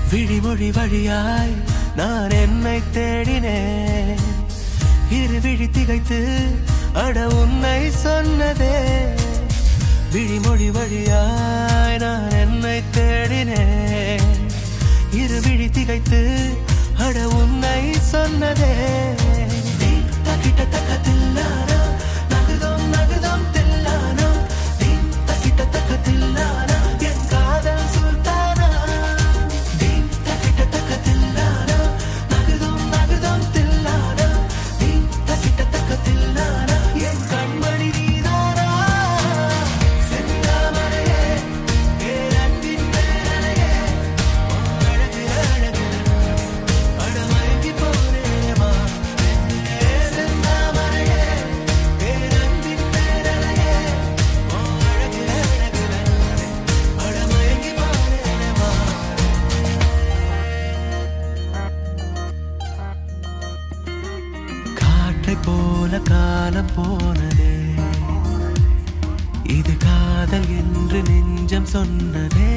விழிமொழி வழியாய் நான் என்னை தேடினேன். இரு விழி திகைத்து அட உன்னை சொன்னதே. விழிமொழி வழியாய் நான் என்னை தேடினேன். இரு விழி திகைத்து அட உன்னை சொன்னதே. தக்கிட்ட தக்கத்தில்லானா நகுதம் நகுதம் தில்லானா. தக்கிட்ட தக்கத்தில்லானா என் காதல் சுல்தானா. தக்கிட்ட தக்கத்தில்லானா நகுதம் நகுதம் தில்லானா. தக்கிட்ட தக்கத்தில்லானா என் கண்மணி நீதானா. செந்தாமரையே என் அன்பின் பேரலையே அழகு அழகு அடமயங்கி போனேமா. செந்தாமரையே என் அன்பின் பேரலையே அழகு அழகு அடமயங்கி போனேமா. காற்றை போல காலம் போனதே. இது காதல் என்று நெஞ்சம் சொன்னதே.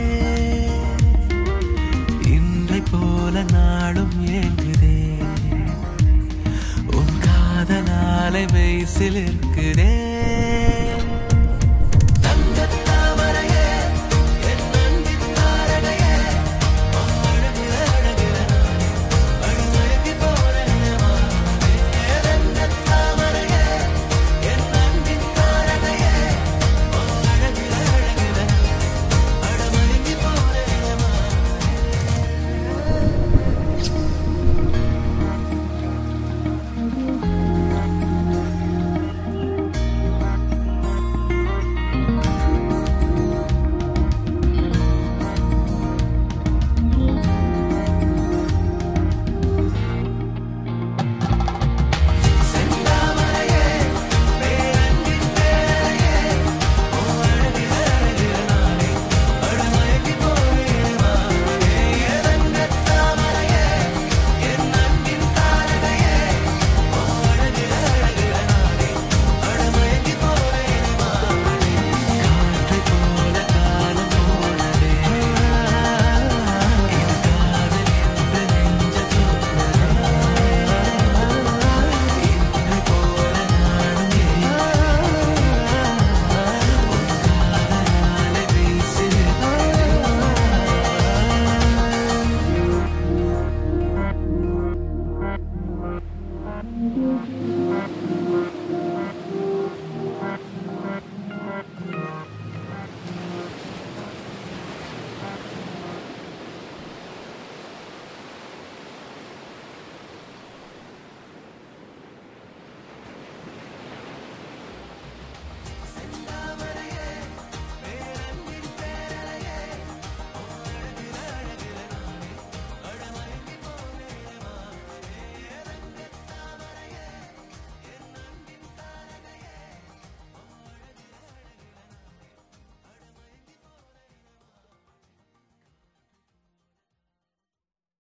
இன்றை போல நாளும் ஏங்குதே. உன் காதலாலை மெய்சில் இருக்குதே.